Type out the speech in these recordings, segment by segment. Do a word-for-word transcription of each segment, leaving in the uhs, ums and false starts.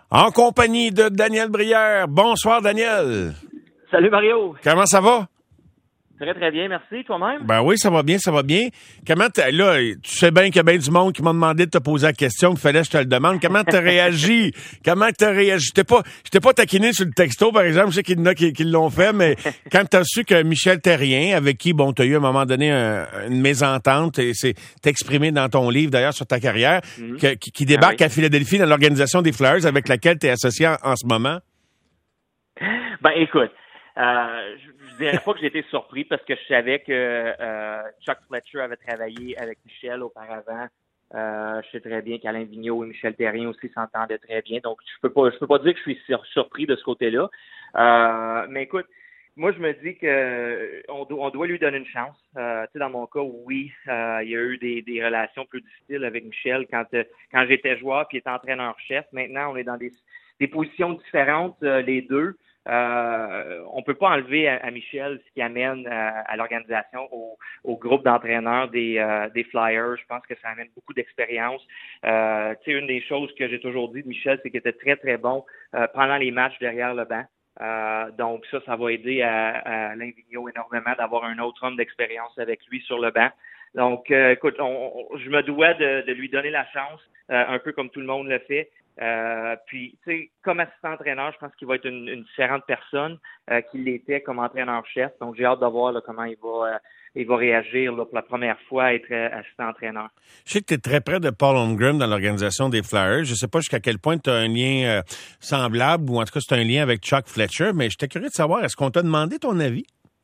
En compagnie de Daniel Brière. Bonsoir, Daniel. Salut, Mario. Comment ça va? Très, très bien, merci. Toi-même? Ben oui, ça va bien, ça va bien. Comment t'as, là, tu sais bien qu'il y a bien du monde qui m'a demandé de te poser la question, il fallait que je te le demande. Comment t'as réagi? Comment t'as réagi? Je t'ai pas, je t'ai pas taquiné sur le texto, par exemple. Je sais qu'il y en a qui, qui l'ont fait, mais quand t'as su que Michel Therrien, avec qui, bon, t'as eu à un moment donné un, une mésentente, et c'est exprimé dans ton livre, d'ailleurs, sur ta carrière, mm-hmm. que, qui, qui débarque ah oui. à Philadelphie dans l'organisation des Flyers avec laquelle t'es associé en, en ce moment? Ben, écoute, euh, je, je dirais pas que j'ai été surpris parce que je savais que euh, Chuck Fletcher avait travaillé avec Michel auparavant. Euh, je sais très bien qu'Alain Vigneault et Michel Therrien aussi s'entendaient très bien. Donc, je peux pas, je peux pas dire que je suis sur, surpris de ce côté-là. Euh, mais écoute, moi, je me dis que on, do, on doit lui donner une chance. Euh, tu sais, dans mon cas, oui, euh, il y a eu des, des relations plus difficiles avec Michel quand, euh, quand j'étais joueur puis il était entraîneur-chef. Maintenant, on est dans des, des positions différentes, euh, les deux. Euh, on peut pas enlever à, à Michel ce qui amène à, à l'organisation, au, au groupe d'entraîneurs des, euh, des Flyers. Je pense que ça amène beaucoup d'expérience. Euh, tu sais, une des choses que j'ai toujours dit de Michel, c'est qu'il était très, très bon euh, pendant les matchs derrière le banc. Euh, donc ça, ça va aider à, à Alain Vigneault énormément d'avoir un autre homme d'expérience avec lui sur le banc. Donc, euh, écoute, on, on, je me dois de, de lui donner la chance, euh, un peu comme tout le monde le fait. Euh, puis, tu sais, comme assistant-entraîneur, je pense qu'il va être une, une différente personne euh, qu'il l'était comme entraîneur-chef. Donc, j'ai hâte de voir là, comment il va, euh, il va réagir là, pour la première fois à être euh, assistant-entraîneur. Je sais que tu es très près de Paul Holmgren dans l'organisation des Flyers. Je sais pas jusqu'à quel point tu as un lien euh, semblable, ou en tout cas, c'est un lien avec Chuck Fletcher, mais j'étais curieux de savoir, est-ce qu'on t'a demandé ton avis?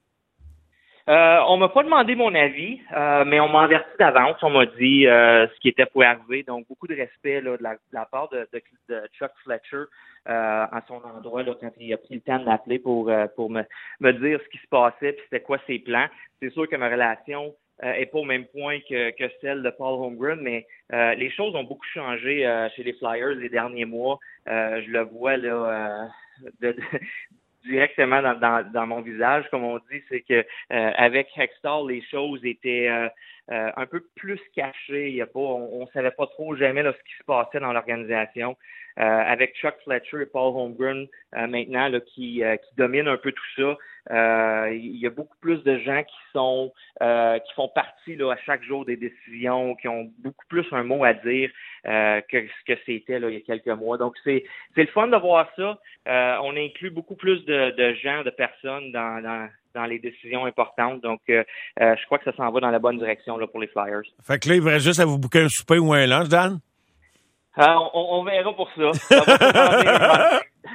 Euh, on m'a pas demandé mon avis, euh, mais on m'a averti d'avance. On m'a dit euh, ce qui était pour arriver. Donc, beaucoup de respect là, de, la, de la part de, de, de Chuck Fletcher euh, à son endroit là, quand il a pris le temps de m'appeler pour, euh, pour me, me dire ce qui se passait puis c'était quoi ses plans. C'est sûr que ma relation euh, est pas au même point que, que celle de Paul Holmgren, mais euh, les choses ont beaucoup changé euh, chez les Flyers les derniers mois. Euh, je le vois là euh, de, de directement dans, dans, dans mon visage, comme on dit, c'est que euh, avec Hextall, les choses étaient euh, euh, un peu plus cachées. Il y a pas, on, on savait pas trop jamais là, ce qui se passait dans l'organisation. Euh, avec Chuck Fletcher et Paul Holmgren euh, maintenant là, qui, euh, qui dominent un peu tout ça. Euh, il y a beaucoup plus de gens qui sont euh, qui font partie là, à chaque jour des décisions, qui ont beaucoup plus un mot à dire euh, que ce que c'était là, il y a quelques mois. Donc c'est c'est le fun de voir ça. Euh, on inclut beaucoup plus de, de gens, de personnes dans, dans dans les décisions importantes. Donc, euh, euh, je crois que ça s'en va dans la bonne direction là, pour les Flyers. Fait que là, il reste juste à vous booker un souper ou un lunch, Dan? Euh, on, on verra pour ça. Ça va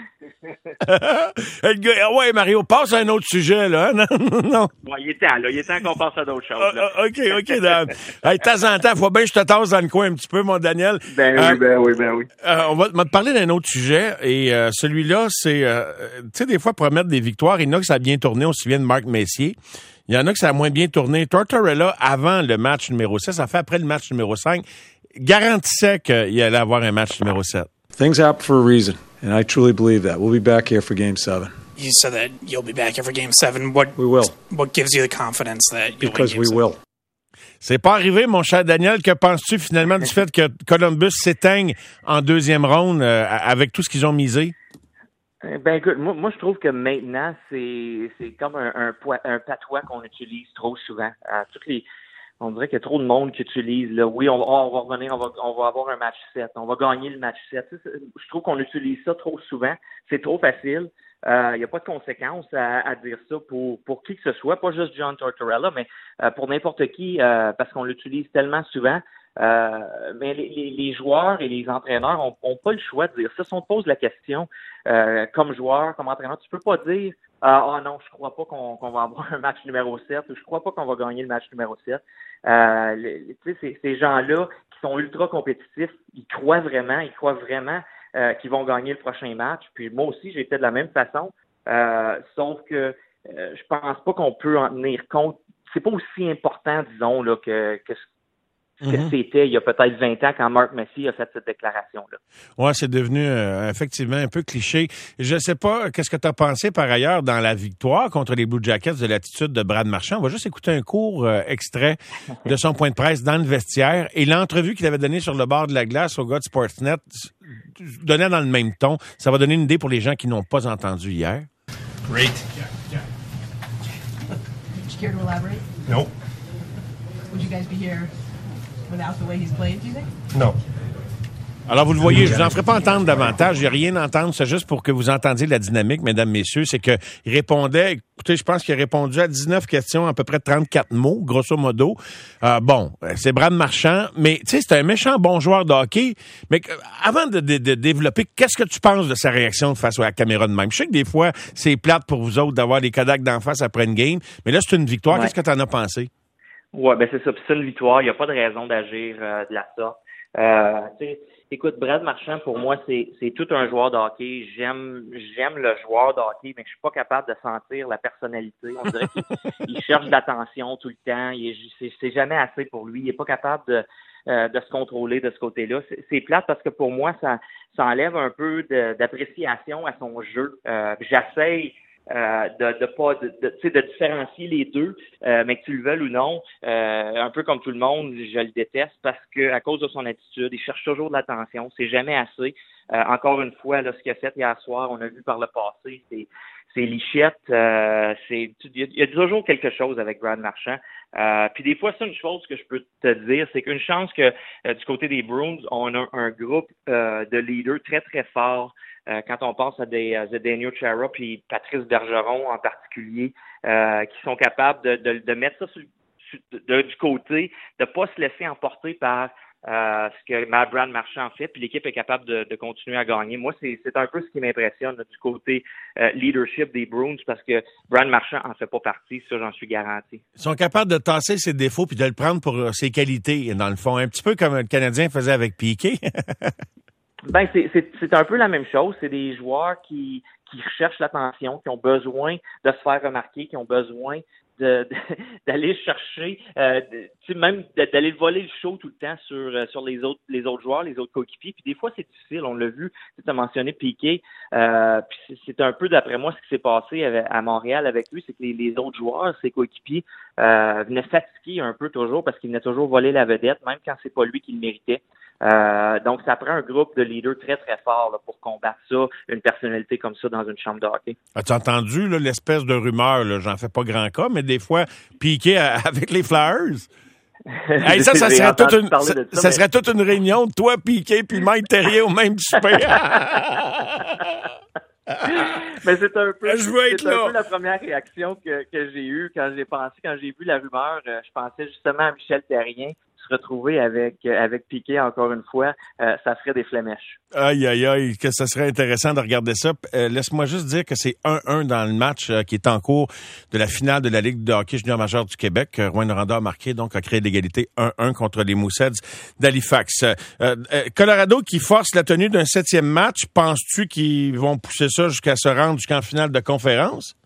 le gars, ouais, Mario, passe à un autre sujet, là. Non, non. Ouais, il est temps, là. Il est temps qu'on passe à d'autres choses. Là. Uh, OK, OK, Dan. Hey, de temps en temps, il faut bien que je te tasse dans le coin un petit peu, mon Daniel. Ben euh, oui, ben oui, ben oui. Euh, on va te parler d'un autre sujet, et euh, celui-là, c'est, euh, tu sais, des fois, promettre des victoires, il y en a que ça a bien tourné, on se souvient de Marc Messier. Il y en a que ça a moins bien tourné. Tortorella, avant le match numéro six, ça fait après le match numéro cinq, garantissait qu'il allait avoir un match numéro sept. Things happen for a reason, and I truly believe that. We'll be back here for Game seven. You said that you'll be back here for Game seven. What, we will. What gives you the confidence that you'll Because win Game we seven? will. C'est pas arrivé, mon cher Daniel. Que penses-tu finalement du fait que Columbus s'éteigne en deuxième ronde euh, avec tout ce qu'ils ont misé? Ben écoute, moi, moi je trouve que maintenant, c'est c'est comme un, un, un patois qu'on utilise trop souvent. Euh, toutes les On dirait qu'il y a trop de monde qui utilise, là. Oui, on va, on va revenir, on va, on va avoir un match sept. On va gagner le match sept. Tu sais, je trouve qu'on utilise ça trop souvent. C'est trop facile. Euh, il n'y a pas de conséquences à, à dire ça pour, pour qui que ce soit. Pas juste John Tortorella, mais euh, pour n'importe qui, euh, parce qu'on l'utilise tellement souvent. Euh, mais les, les, les joueurs et les entraîneurs ont, ont pas le choix de dire ça. Si on te pose la question, euh, comme joueur, comme entraîneur, tu peux pas dire ah oh non, je crois pas qu'on, qu'on va avoir un match numéro sept ou je crois pas qu'on va gagner le match numéro sept. Euh, tu sais, ces, ces gens-là qui sont ultra compétitifs, ils croient vraiment, ils croient vraiment euh, qu'ils vont gagner le prochain match. Puis moi aussi, j'ai été de la même façon. Euh, sauf que euh, je pense pas qu'on peut en tenir compte. C'est pas aussi important, disons, là, que, que ce que mm-hmm. c'était il y a peut-être vingt ans quand Marc Messier a fait cette déclaration-là. Ouais, c'est devenu euh, effectivement un peu cliché. Je sais pas, qu'est-ce que tu as pensé par ailleurs dans la victoire contre les Blue Jackets de l'attitude de Brad Marchand? On va juste écouter un court euh, extrait de son point de presse dans le vestiaire et l'entrevue qu'il avait donnée sur le bord de la glace au gars de Sportsnet. donnait dans le même ton. Ça va donner une idée pour les gens qui n'ont pas entendu hier. Great. Would you care to elaborate? No. Would you guys be here without the way he's played, do you think? No. Alors, vous le voyez, je vous en ferai pas entendre davantage. Il n'y a rien à entendre. C'est juste pour que vous entendiez la dynamique, mesdames, messieurs. C'est que il répondait, écoutez, je pense qu'il a répondu à dix-neuf questions, à peu près trente-quatre mots, grosso modo. Euh, bon, c'est Brad Marchand, mais tu sais, c'est un méchant bon joueur de hockey. Mais que, avant de, de, de développer, qu'est-ce que tu penses de sa réaction face à la caméra de même? Je sais que des fois, c'est plate pour vous autres d'avoir les Kodaks d'en face après une game, mais là, c'est une victoire. Ouais. Qu'est-ce que tu en as pensé? Ouais, ben c'est ça. Puis c'est une victoire. Il n'y a pas de raison d'agir euh, de la sorte. Euh, tu sais, écoute, Brad Marchand, pour moi, c'est c'est tout un joueur de hockey. J'aime j'aime le joueur de hockey, mais je suis pas capable de sentir la personnalité. On dirait qu'il il cherche de l'attention tout le temps. Il est, c'est, c'est jamais assez pour lui. Il est pas capable de euh, de se contrôler de ce côté-là. C'est, c'est plate parce que pour moi, ça ça enlève un peu de, d'appréciation à son jeu. Euh, j'essaye Euh, de de pas de, de, de différencier les deux, euh, mais que tu le veuilles ou non, euh, un peu comme tout le monde, je le déteste parce que à cause de son attitude, il cherche toujours de l'attention, c'est jamais assez. Euh, encore une fois, là, ce qu'il a fait hier soir, on a vu par le passé, c'est c'est lichette, euh, c'est il y, y a toujours quelque chose avec Brad Marchand. Euh, puis des fois, c'est une chose que je peux te dire, c'est qu'une chance que euh, du côté des Bruins, on a un groupe euh, de leaders très très forts. Euh, quand on pense à des à Zdeno Chara puis Patrice Bergeron en particulier, euh, qui sont capables de, de, de mettre ça sur, sur, de, du côté, de pas se laisser emporter par euh, ce que Matt Brad Marchand fait, puis l'équipe est capable de, de continuer à gagner. Moi, c'est, c'est un peu ce qui m'impressionne là, du côté euh, leadership des Bruins, parce que Brad Marchand en fait pas partie, ça j'en suis garanti. Ils sont capables de tasser ses défauts puis de le prendre pour ses qualités, dans le fond, un petit peu comme le Canadien faisait avec Piquet. Ben c'est, c'est c'est un peu la même chose. C'est des joueurs qui qui recherchent l'attention, qui ont besoin de se faire remarquer, qui ont besoin de, de d'aller chercher, euh, de, tu sais, même d'aller voler le show tout le temps sur euh, sur les autres les autres joueurs, les autres coéquipiers. Puis des fois c'est difficile. On l'a vu. Tu as mentionné Piquet. Euh, puis c'est, c'est un peu d'après moi ce qui s'est passé à Montréal avec lui, c'est que les, les autres joueurs, ses coéquipiers, euh, venaient fatiguer un peu toujours parce qu'il venait toujours voler la vedette, même quand c'est pas lui qui le méritait. Euh, donc, ça prend un groupe de leaders très, très fort là, pour combattre ça, une personnalité comme ça dans une chambre de hockey. As-tu entendu là, l'espèce de rumeur, là, j'en fais pas grand cas, mais des fois, piqué avec les Flyers? Hey, ça, ça serait, toute une, ça, ça, ça mais... serait toute une réunion de toi, Piqué, puis Mike Terrier au même souper. Mais c'est un peu, je veux être c'est là. un peu la première réaction que, que j'ai eue quand j'ai pensé, quand j'ai vu la rumeur. Euh, je pensais justement à Michel Terrien. Se retrouver avec avec Piquet encore une fois, euh, ça ferait des flémèches. Aïe, aïe, aïe, que ça serait intéressant de regarder ça. Euh, laisse-moi juste dire que c'est un un dans le match euh, qui est en cours de la finale de la Ligue de hockey junior majeur du Québec. Euh, Rouyn-Noranda a marqué, donc a créé l'égalité un un contre les Mooseheads d'Halifax. Euh, euh, Colorado qui force la tenue d'un septième match, penses-tu qu'ils vont pousser ça jusqu'à se rendre jusqu'en finale de conférence?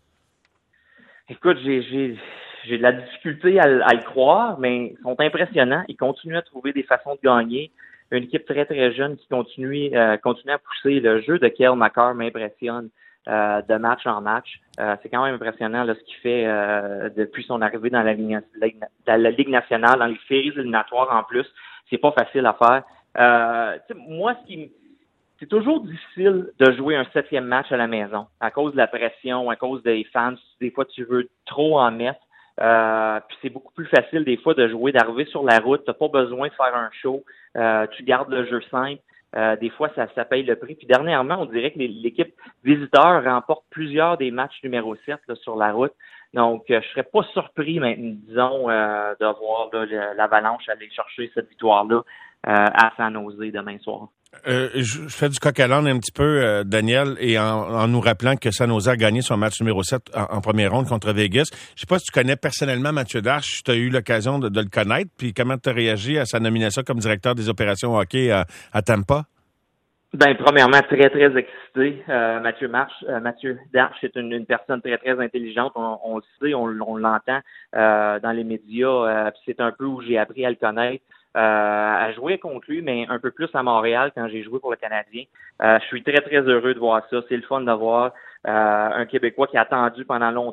Écoute, j'ai... j'ai... J'ai de la difficulté à, à le croire, mais ils sont impressionnants. Ils continuent à trouver des façons de gagner. Une équipe très, très jeune qui continue, euh, continue à pousser. Le jeu de Cale Makar m'impressionne euh, de match en match. Euh, c'est quand même impressionnant là, ce qu'il fait euh, depuis son arrivée dans la, Ligue, dans la Ligue nationale, dans les séries éliminatoires en plus. C'est pas facile à faire. Euh, moi, ce qui me C'est toujours difficile de jouer un septième match à la maison à cause de la pression, à cause des fans. Des fois, tu veux trop en mettre. Euh, puis c'est beaucoup plus facile des fois de jouer, d'arriver sur la route. T'as pas besoin de faire un show. Euh, tu gardes le jeu simple. Euh, des fois, ça, ça paye le prix. Puis dernièrement, on dirait que l'équipe visiteur remporte plusieurs des matchs numéro sept là, sur la route. Donc, euh, je serais pas surpris maintenant, disons, euh, de voir là, l'Avalanche aller chercher cette victoire-là euh, à San Jose demain soir. Euh, je fais du coq à l'âne un petit peu, euh, Daniel, et en, en nous rappelant que San Jose a gagné son match numéro sept en, en première ronde contre Vegas. Je sais pas si tu connais personnellement Mathieu Darche, tu as eu l'occasion de, de le connaître, puis comment tu as réagi à sa nomination comme directeur des opérations hockey à, à Tampa? Ben, premièrement, très, très excité. Euh, Mathieu Marche, euh, Mathieu Darche est une, une personne très, très intelligente. On, on le sait, on, on l'entend euh, dans les médias. Euh, puis c'est un peu où j'ai appris à le connaître. Euh, à jouer contre lui, mais un peu plus à Montréal quand j'ai joué pour le Canadien. Euh, je suis très, très heureux de voir ça. C'est le fun de voir euh, un Québécois qui a attendu pendant longtemps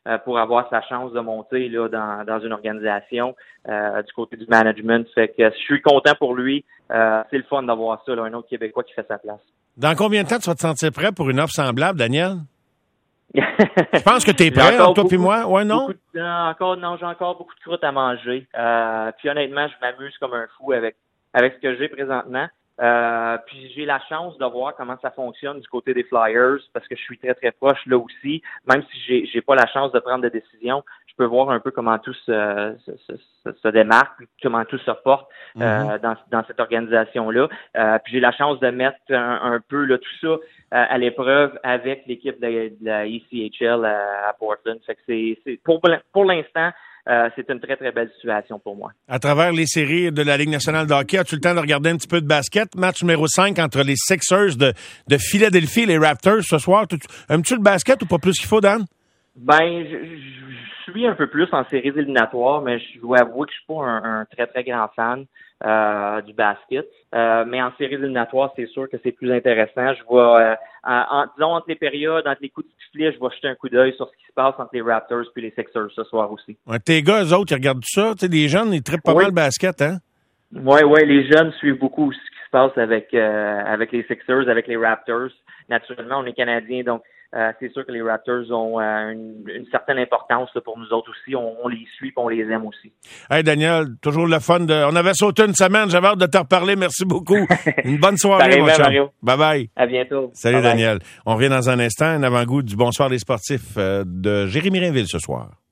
euh, pour avoir sa chance de monter là dans, dans une organisation euh, du côté du management. Fait que je suis content pour lui. Euh, c'est le fun d'avoir ça, là, un autre Québécois qui fait sa place. Dans combien de temps tu vas te sentir prêt pour une offre semblable, Daniel? Je pense que tu es prêt, entre toi et moi. Ouais, non? De, non, encore, non, j'ai encore beaucoup de croûte à manger. Euh, puis honnêtement, je m'amuse comme un fou avec, avec ce que j'ai présentement. Euh, puis j'ai la chance de voir comment ça fonctionne du côté des Flyers parce que je suis très, très proche là aussi. Même si j'ai, j'ai pas la chance de prendre des décisions, je peux voir un peu comment tout se, se, se, se démarque, comment tout se porte euh, mm-hmm. dans, dans cette organisation-là. Euh, puis j'ai la chance de mettre un, un peu là, tout ça euh, à l'épreuve avec l'équipe de, de la E C H L à, à Portland. Fait que c'est, c'est pour, pour l'instant, Euh, c'est une très, très belle situation pour moi. À travers les séries de la Ligue nationale de hockey, as-tu le temps de regarder un petit peu de basket? Match numéro cinq entre les Sixers de, de Philadelphie et les Raptors ce soir. Aimes-tu le basket ou pas plus qu'il faut, Dan? Ben, je, je suis un peu plus en séries éliminatoires, mais je dois avouer que je suis pas un, un très, très grand fan euh, du basket. Euh, mais en séries éliminatoires, c'est sûr que c'est plus intéressant. Je vois, euh, en, disons, entre les périodes, entre les coups de sifflet, je vais jeter un coup d'œil sur ce qui se passe entre les Raptors puis les Sixers ce soir aussi. Ouais, tes gars, eux autres, ils regardent ça. Tu sais, les jeunes, ils trippent pas oui. mal le basket, hein? Oui, oui, les jeunes suivent beaucoup ce qui se passe avec euh, avec les Sixers, avec les Raptors. Naturellement, on est Canadiens, donc euh, c'est sûr que les Raptors ont euh, une, une certaine importance là, pour nous autres aussi. On, on les suit et on les aime aussi. Hey Daniel, toujours le fun. De... On avait sauté une semaine, j'avais hâte de te reparler. Merci beaucoup. Une bonne soirée, mon chum. Bye-bye. À bientôt. Salut bye bye. Daniel. On revient dans un instant, un avant-goût du Bonsoir les sportifs euh, de Jérémy Rainville ce soir.